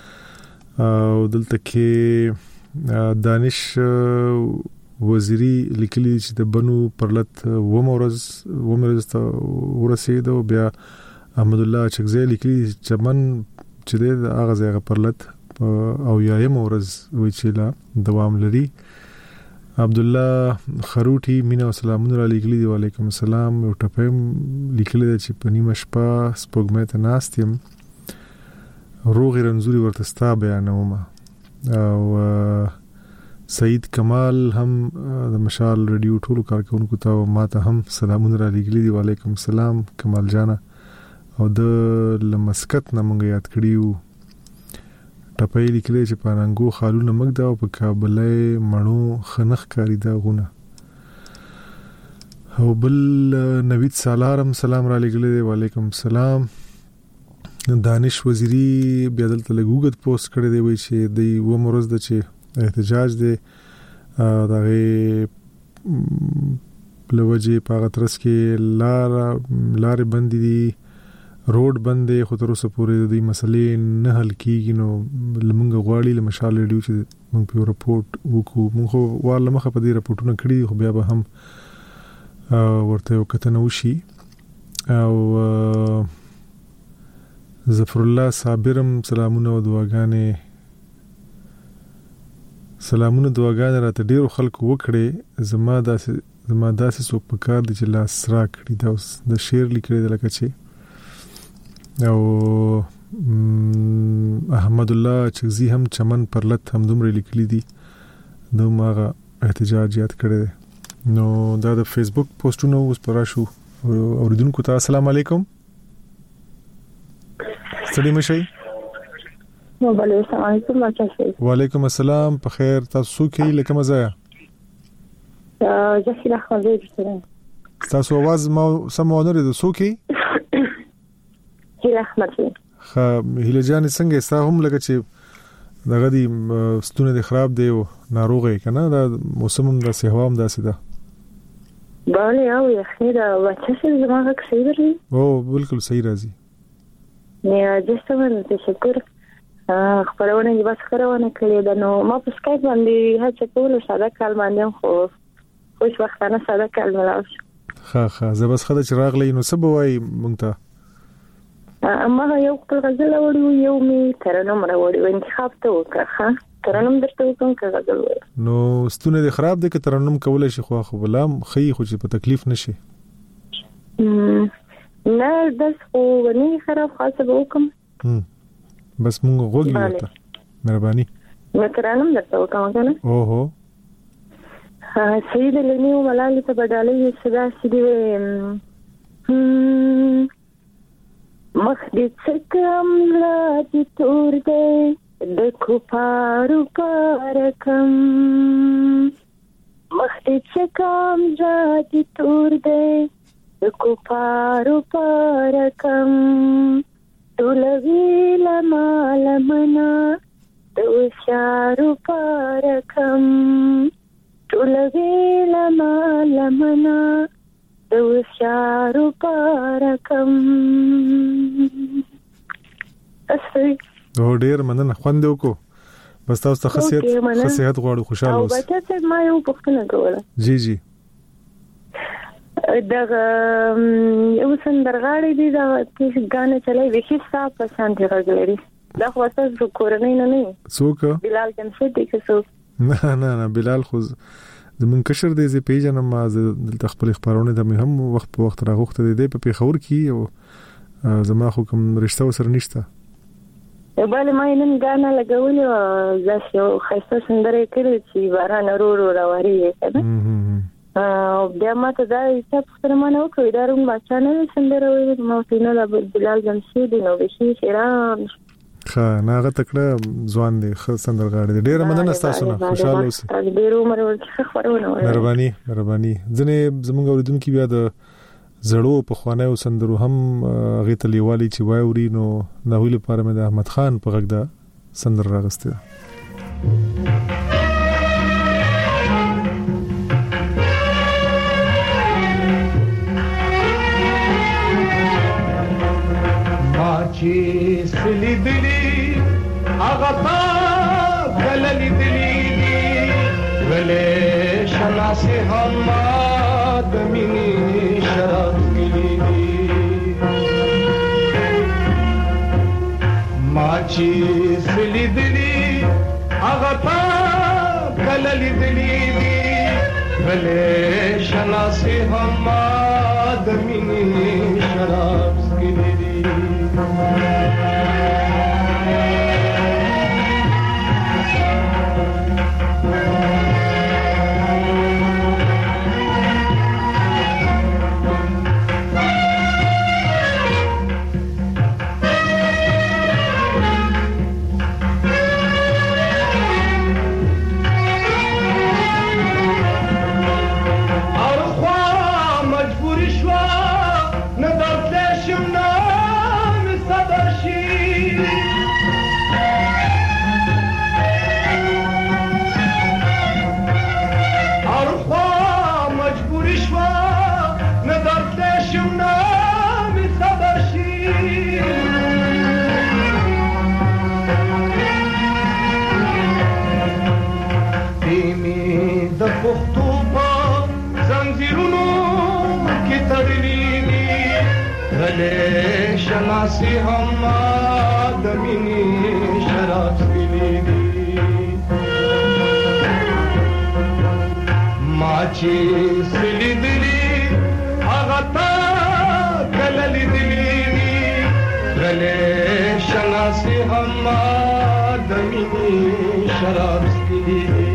او دلته کې دانش وزیری لیکلی چې د بنو پرلت ومورز ومورز ته ورسېدو بیا احمد الله چغزی لیکلی چمن چې د هغه ځای پرلت او یایم ورځ وی چې لا دوام لري عبد الله خروټي مینا سلامونه علیکم دی وعلیکم السلام او ټپم لیکلی چې په نیمه شپه سپوږمۍ ته ناستیم روغ رنزوري ورته ستا بیانوم او سعید کمال هم د مشال رادیو ټولو کارکونکو ته ماته هم سلامونه علیکم دی وعلیکم السلام کمال جانا او د لمسکت نمونږ یاد کړیو ټپای لیکلی چې پانانګو خالونه مګدا او په کابلې مڼو خنخ کاری دا غونه او بل نوید سالارم سلام را لګلی دی وعلیکم السلام دانش وزیری بیا دلته لګوګت پوسټ کړی دی وی چې د و مرز د چې احتجاج دی دغه لوجه پاغترس کې لار لار بندي دي روډ بندې خو تر اوسه پورې د دې مسلې نه حل کیږي نو لمونږ غواړي له مشال ریډیو چې موږ په رپورټ وکړو موږ والله مخه په دې رپورټونه کړی خو بیا به هم ورته وکتنه وشي او ظفر الله صابرم سلامونه او دعاګانې سلامونه دعاګانې راته ډیرو خلکو وکړي زما داسې زما داسې څوک په کار دي چې لاس را کړی دا اوس د شعر لیکلی دی لکه چې او احمد الله چغزی هم چمن پرلت هم دومره لیکلی دي دومره احتجاج یاد کړی نو دا د فیسبوک پوسټونو اوس پر شو اوریدونکو ته السلام علیکم ستړي مشي وعلیکم السلام په خیر تاسو کې لکه مزه جسیله خالد تاسو आवाज ما سمونه لري سو کې هیله احمد خ هیله جان څنګه ستا هم لکه چې دغه دی ستونه د خراب دی او ناروغه کنه دا موسم هم د سهوام داسې ده bale او خیر واچې زموږه صحیح دی او بالکل صحیح راځي نه جستمن تشکر خبرونه یې بس خبرونه کړې ده نو ما په سکایپ باندې هڅه کوله ساده کلمه خو خوش وختانه ساده کلمه لاوش ها ها زه بس خدای چې راغلی نو څه بوای مونږ ته اما یو خپل غزل وړو یو می ترنم راوړو انتخاب ته وکړه ترنم درته وکم که غزل وړو نو ستونه دې خراب دي که ترنم کولای شي خو خو بلام خي خو چې په تکلیف نشي نه داس خو ونی خراب خاصه وکم بس مونږ غوږی ورته مهرباني نو ترنم درته وکم کنه او هو سید لنی او ملالي ته بدالې صدا سیدی مخ دې څکم لا دې تور دې د کوپارو پارکم چې کوم ځای تور دی د کفارو پر کم ټولوي لمال منا د وشارو پر کم ټولوي لمال منا د وشارو پر کم. اسوي او ډیر مننه خوند وکړو. بس تاسو ته خاصیت خاصیت غواړو خوشاله اوسئ. او بچا څه ما یو پوښتنه کوله. جی جی دغه یو سندرغاړي دی دا چې غانه چلای وشي صاحب په شانتي راغلي دا خو تاسو کورنۍ نه نه څوک بلال جمشید دی که څوک نه نه نه بلال خو زمون کشر دی زه پیژنم ما د خپل خبرونه د هم وخت په وخت راغوخته دی په پیښور کې او زما خو کوم رشتہ سره نشته. بل ما نن غانا لګولې او زه یو خاصه سندره کړې چې باران ورو راوړي کنه او بیا ما ته دا چې څه مانه وکړې دا روم ما چانل سندره وې ما ته نه لا بلال جمشید نو بشي شیرام ښه ناغه تکړه ځوان دی ښه سندرغاړي دی. ډیره مننه تاسو نه خوشاله اوسئ. ډیره عمر ورته خبرونه مهرباني مهرباني. ځنه زمونږ اوریدونکو بیا د زړو په خوانه او سندرو هم غیته لیوالي چې وایوري نو د ویل لپاره مې د احمد خان په غږ دا سندر راغسته. ماچی سلی دلی هغه تا کللی دلی ولې شناسه هم د مینې شراب کلی ماچی سلی دلی هغه تا کللی دلی ولې شناسه هم د مینې شراب کلی شناسی هم آدمینی شراب سکلی ماچی سلی دلی آغتا کللی دلی گلے شناسی هم آدمینی شراب سکلی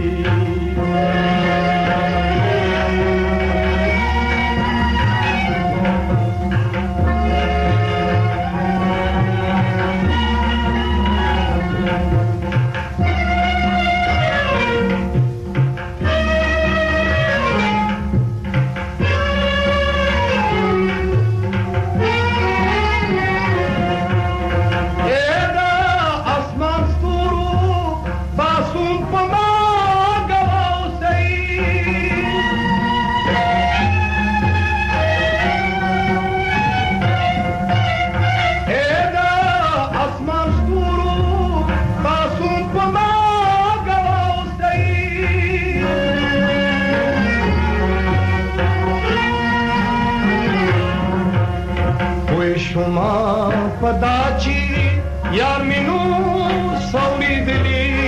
پداچی یار مینو سوری دلی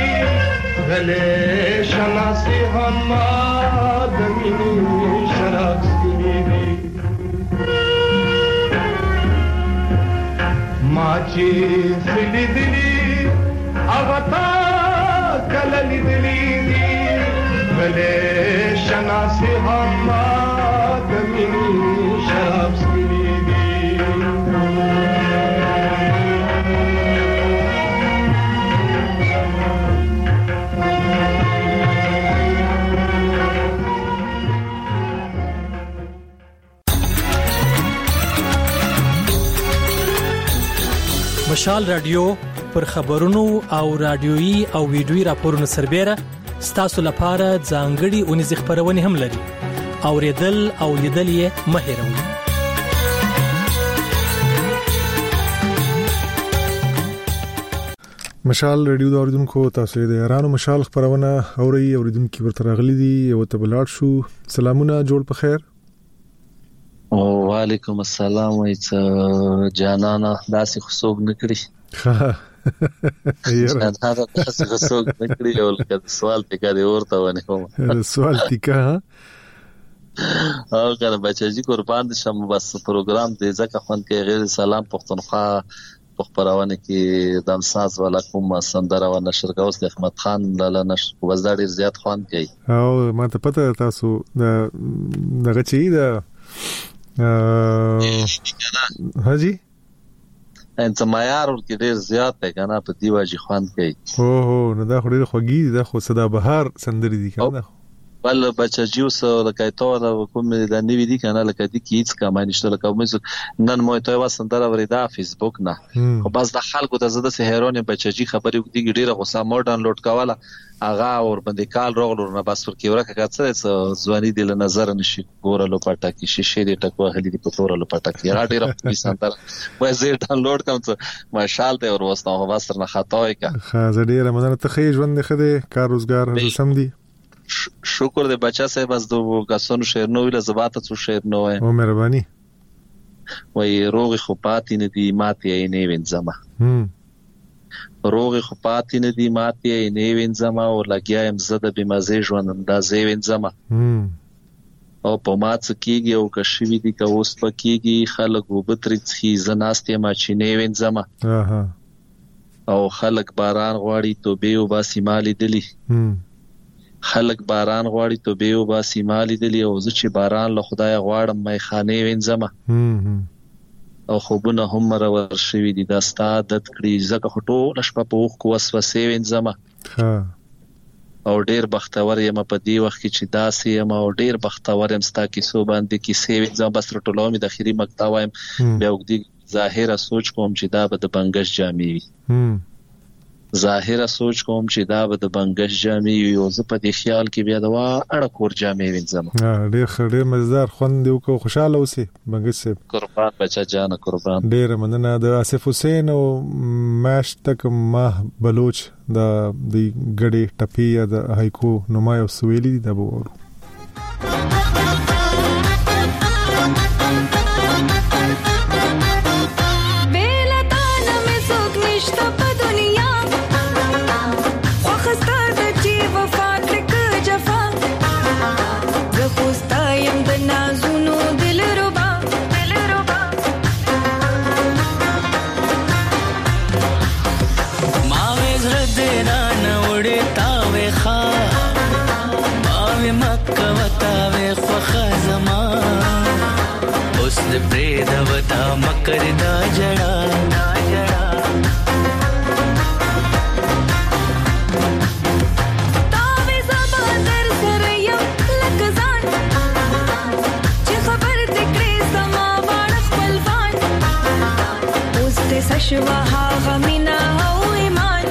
گلے شناسی هم آدمینی شراب سکلی ماچی سلی دلی آغتا کللی دلی گلے شناسی هم آدمینی شراب سکلی مشال رادیو پر خبرونو او رادیويي او ویډیويي راپورونو سربېره ستاسو لپاره ځانګړي اونیزې خبرونه هم لري. اوریدل او لیدل یې مه هېروئ. مشال رادیو د اوریدونکو تاسو د ایرانو مشال خبرونه اوري اوریدونکو ورته راغلي دي یو ته بلاړ شو. سلامونه جوړ په خیر. او وعلیکم السلام وایڅ جانانا داسې خصوص نکړي یاره دا داسې خصوص نکړي او لکه سوال ټیکا دی ورته ونه کوم سوال ټیکا او کنه بچی قربان شم بس پروګرام دې ځکه خوان کې غیر سلام پښتونخوا په خبرونه کې د امساز ولا کوم سندره و نشر کوس د احمد خان لاله نشر وزدار زیات خوان کوي او ما ته پته تاسو د دغه چي د حاجی انت معیار ورته ډیر زیات دی کنه په دیواجی خوان کوي او هو نو دا خو ډیر خوږی دی خو صدا بهار سندري دي کنه بل بچجیو سره لکه تو دا کوم د نیوی دي کنه لکه دي کیڅ کما نشته لکه موږ نن مو ته واسندره ورېدا فیسبوک نه خو بس د خلکو ته زده سهرونه بچجی خبرې وکړي ډیره غوسه مو ډاونلوډ کاوله اغه اور باندې کال روغلو نه بس ورکی ورکه کڅه ځواني د نظر نشي ګورلو پټه کې شیشه دې ټکو هلي دې پتورلو پټه کې را ډیره په سنتر وای زه ډاونلوډ کوم څه ماشال ته ور وسته هو بس نه خطا وکا خا زه ډیره مننه ته خې ژوند خده کار روزګار سم دي شکر دې بچا صاحب از دو کسانو شعر نو ویل زباته څو شعر نو وای او مهرباني وای روغ خو پاتې نه دی ماتې نه وینځما هم روغ خو پاتې نه دی ماتې نه وینځما او لګیایم زده به مزه ژوند اندازې وینځما هم او په مات کېږي او کښوی دي که اوس پکېږي خلک وبتري څخي زناستې ما چې نه وینځما اها او خلک باران غواړي توبه او باسي مالي دلی هم خلک باران غواړي تو به او باسي مالي دلی او زه چې باران له خدای غواړم مې خانه وینځم او خوبونه هم راور شوي دي دا ستاد کړي زکه خټو لښ په پوخ کو وسوسه وینځم او ډیر بختور یم په دی وخت کې چې داسې یم او ډیر بختور یم ستا کې سو باندې کې سی وینځم بس رټولو می د اخیری مقطع وایم بیا وګدي ظاهره سوچ کوم چې دا به د بنگش جامې وي ظاهره سوچ کوم چې دا به د بنگش جامې وي او زه په دې خیال کې بیا دا اړه کور جامې وینځم ډېر ډېر مزدار خوند دی او خوشاله اوسې بنگش صاحب قربان بچا جان قربان ډېر مننه د اسف حسین او ماش تک ما بلوچ د د ګډي ټپی د هایکو نومای او سویلی دی د بورو वता मकर दा जड़ा तावे ज़बादर सरया लकज़ान ची खबर तिकड़े समा बाड़ख पलवान उस्ते सशवा हा गमिना हो ईमान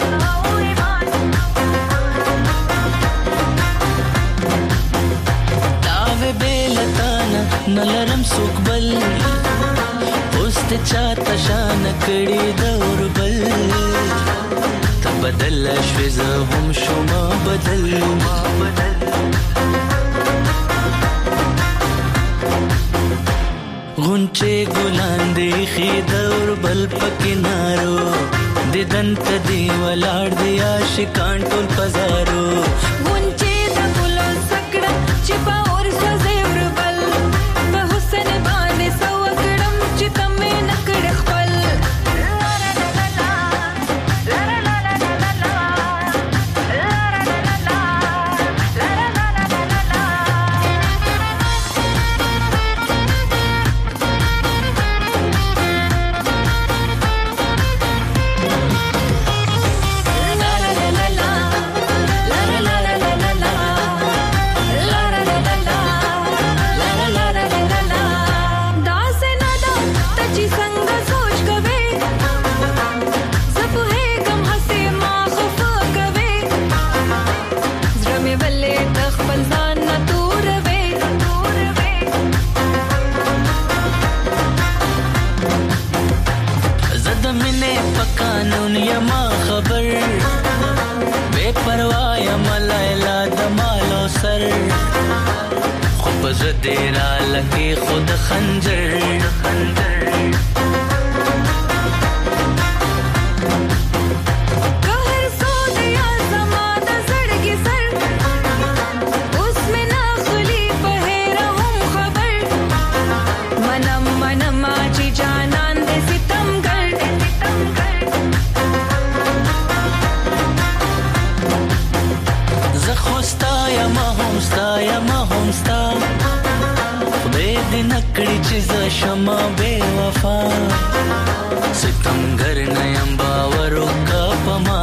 तावे बेलताना नलरम सुकबल ته چاته شان کړي دور بل ته بدل شوي زه هم شوم بدل غونچه ګلان دی خې دور بل پکینارو د دنت دی ولاړ دی عاشقان ټول پزارو غونچه د ګلو سکړه چې په اور سوځي وربل په حسن باندې سو la لکه خود خنجر شما بے وفا ستمگر نیم باورو کا پما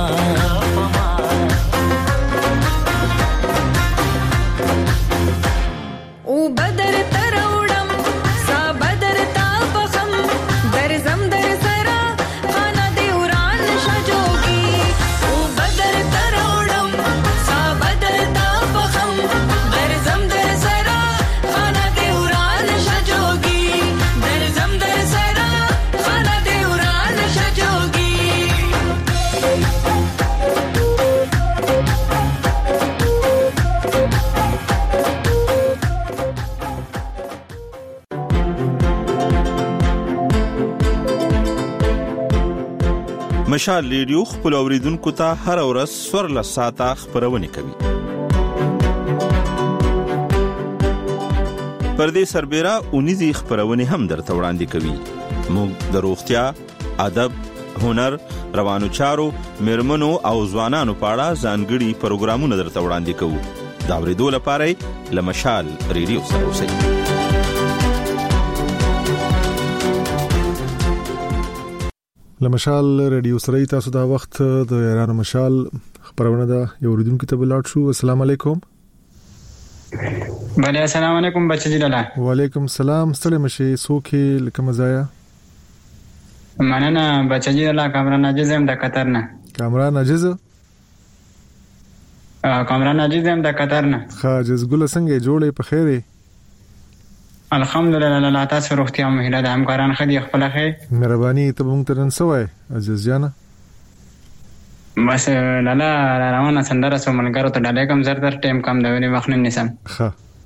او بدر تروڑم سا بدر تا بخم در زم در سرا خانا دیوران شجوگی او بدر تروڑم سا بدر تا بخم در زم در سرا خانا دیوران شجوگی مشال ریډیو خپل اوریدونکو ته هر ورځ سور له ساعته خبرونه کوي. پردې سربېره اونیزي خبرونه هم درته وړاندې کوي. موږ د روغتیا، ادب، هنر، روانو چارو، میرمنو او ځوانانو په اړه ځانګړي پروګرامونه درته وړاندې کوو. دا ورېدو لپاره له مشال ریډیو سره اوسئ. لمشال ریډیو سره تاسو دا وخت د ایران مشال خبرونه دا یو ریډونکو ته بلاټ شو. السلام علیکم. بله السلام علیکم بچی جلاله. وعلیکم السلام. ستړي مشي سوکي لکه مزایا. مننه بچی جلاله. کامران عاجز هم د قطر نه. کامران عاجز کامران عاجز هم د قطر نه. خاجز ګل څنګه جوړې په خیره؟ الحمدلله الله تاسو روغتیا مهله د همکاران خدي خپل خیر. مهرباني ته مونږ ته نن سوای عزیز جان. بس لاله روانه سندره سو ملګرو ته ډالې کم زر در ټیم کم دا ونی مخنه نسم. ها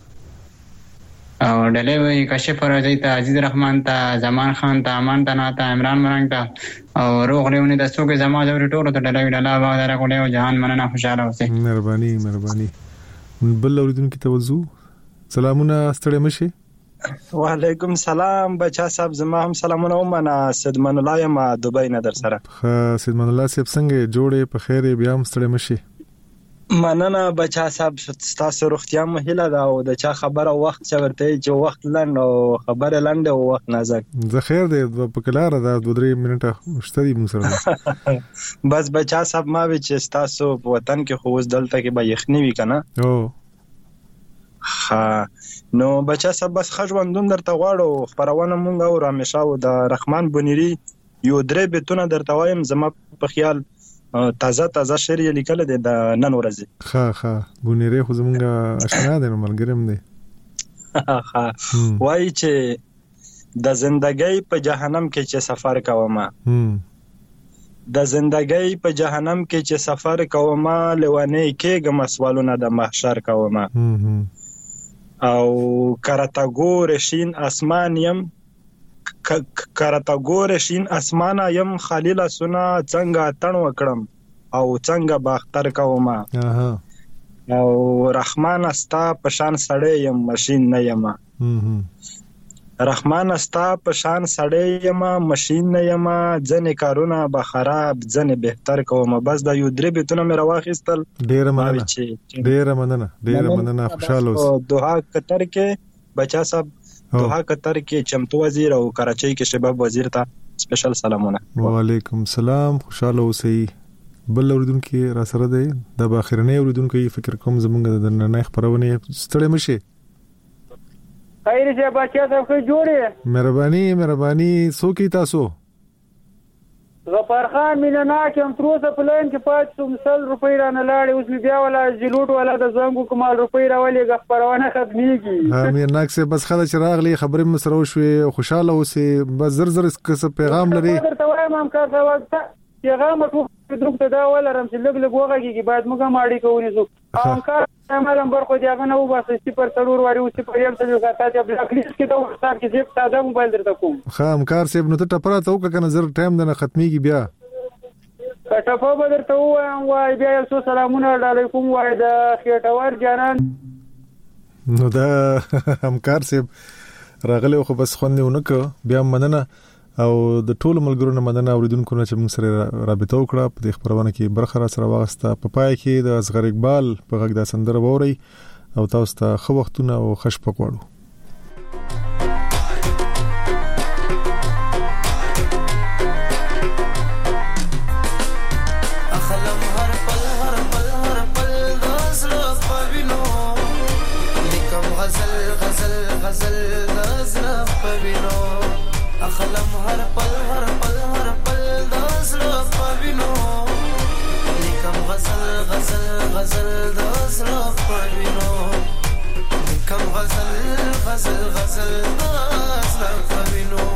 او ډالې وی کشف راځي ته عزیز رحمان ته زمان خان ته امان ته نه ته عمران مرنګ ته او روغ لونی د سوګه زما زوري ټولو ته ډالې لاله باغ دره کوله او جهان مننه خوشاله اوسه. مهرباني مهرباني. بل اوریدونکو ته وځو. سلامونه ستړي مشي. وعلیکم السلام بچا صاحب زما هم سلامونه ومنه. سیدمن الله یم دوبۍ نه در سره. ها سیدمن الله صاحب څنګه جوړې په خیره بیا هم ستړي مشي. مننه بچا صاحب تاسو روغتیا مهله دا او د چا خبره وخت چورته چې وخت لند او خبره لند او وخت نازک. زه خیر دی په کلاره دا دوه درې منټه مشتري مو سره. بس بچا صاحب ما وی چې تاسو په وطن کې خو اوس دلته کې به یخنی وی کنه. او ها نو بچا صاحب بس خجوندون درته غواړو خبرونه مونږ او رامیشا او د رحمان بنيري یو درې بیتونه درته وایم زما په خیال تازه تازه شعر یې لیکل دي د نن ورځې. ها ها بنيري خو زمونږ آشنا دي نو ملګریم دي. ها وای چې د زندګۍ په جهنم کې چې سفر کوم د زندګۍ په جهنم کې چې سفر کوم لوانه کېګم سوالونه د محشر کوم او کراتګور شین اسمان یم کراتګور شین اسمان یم خلیل سنا څنګه تڼ وکړم او څنګه باختر کوم او رحمان استا پشان سړی یم ماشین نه یم. رحمان استا پشان سړی یم ماشین نه یم ځنې کارونه به خراب ځنې بهتر کوم. بس دا یو درې بیتونه مې راواخیستل. ډیره مننه ډیره مننه ډیره مننه خوشاله اوسئ. دوحه قطر کې بچا صاحب دوحه قطر کې چمتو وزیر او کراچۍ کې شباب وزیر ته سپیشل سلامونه. وعلیکم السلام خوشاله اوسئ. بل اوریدونکو را سره دی د باخرنۍ اوریدونکو فکر کوم زمونږ د نن خبرونه ستړي مشي. خیر شه بچا صاحب خو جوړه. مهرباني مهرباني سوکي تاسو. غفار خان مینا کوم تروسه پلان کې پات سل روپۍ رانه لاړې اوس بیا ولا جلوټ ولا د زنګو کومال روپۍ راولې غفرونه ختميږي. ها مې ناکسه بس خله چراغ لې خبرې مسرو شوې خوشاله اوسې بس زر زر کس پیغام لري. درته وایم هم کار دا وخت پیغام ټو دروغ ته دا ولرم چې لګ لګ وغږیږي بعد موږ ماړي کوو نو هم کار ما نمبر خو دی هغه نه وباسه صفر څلور واري او صفر یم څلور ساته چې بلاک لیست کې دا وختار کې چې تازه موبایل درته کوم ښه همکار صاحب نو ته ټپره ته وکړه کنه زر ټایم نه ختميږي بیا کټفه به درته وایم وای بیا یو څو سلامونه علیکم وای د خېټور جانان نو دا همکار صاحب راغله خو بس خوندې ونکړه بیا مننه او د ټولو ملګرو نه مننه اوریدونکو نه چې موږ سره رابطه وکړه په دې خبرونه کې برخه را سره واغسته په پای کې د اصغر اقبال په غږ د سندره ووري او تاسو ته خو وختونه او خوش پکوړو خلم هر پل هر پل هر پل دزړه پوینو لیکم غزل غزل غزل دزړه پوینو لیکم غزل غزل غزل دزړه پوینو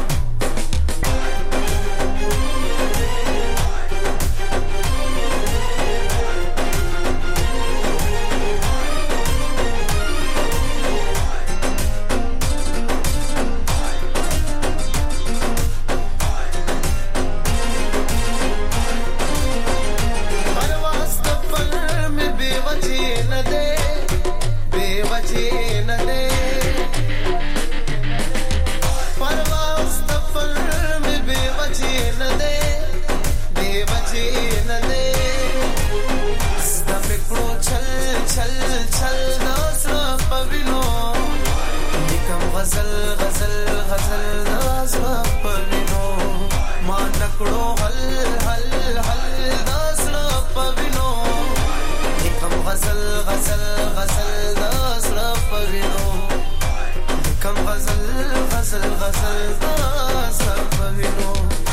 غزل غزل غزل داسړه پوینو ما نکړو هل هل هل داسړه پوینو کم غزل غزل غزل داسړه پوینو کم غزل غزل غزل داسړه پوینو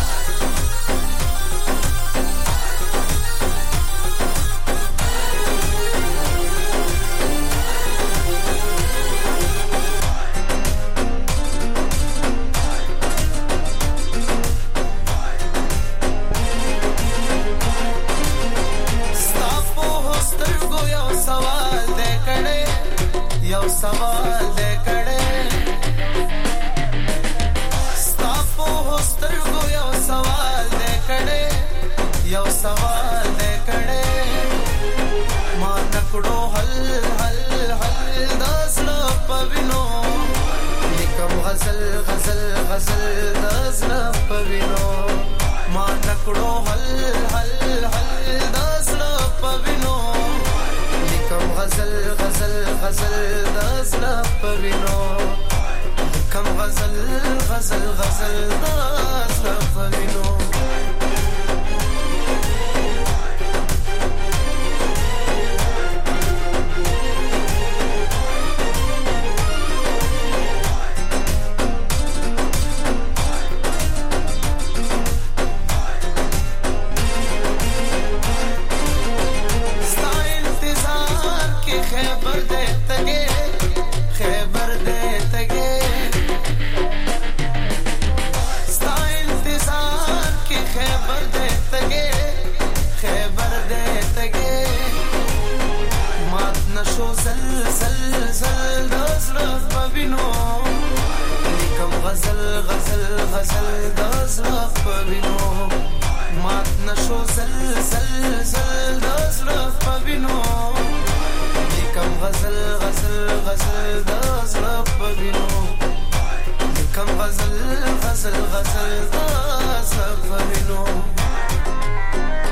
یو سوال دې کړه ستاسو هوسترګو یو سوال دې کړه یو سوال دې کړه ما نکړو حل حل حل داسړه پوینو لیکم غزل غزل غزل داسړه پوینو ما نکړو حل حل حل داسړه پوینو لیکم غزل غزل غزل داسړه پوینو کم غزل غزل غزل داسړه پوینو غزل غزل غزل دزړه پوینو مات نشو زل زل زل دزړه پوینو لیکم غزل غزل غزل دزړه پوینو لیکم غزل غزل غزل دزړه پوینو